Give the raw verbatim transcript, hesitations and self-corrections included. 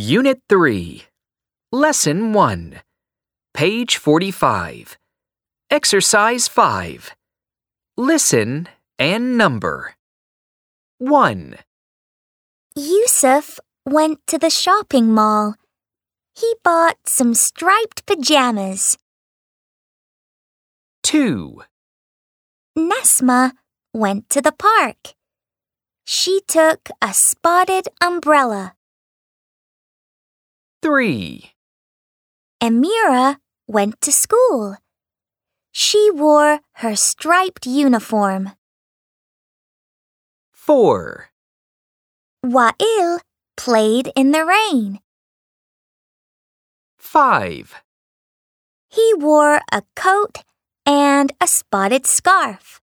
Unit three, Lesson one, page forty-five. Exercise five. Listen and number. one. Yusuf went to the shopping mall. He bought some striped pajamas. two. Nesma went to the park. She took a spotted umbrella. three. Amira went to school. She wore her striped uniform. four. Wa'il played in the rain. five. He wore a coat and a spotted scarf.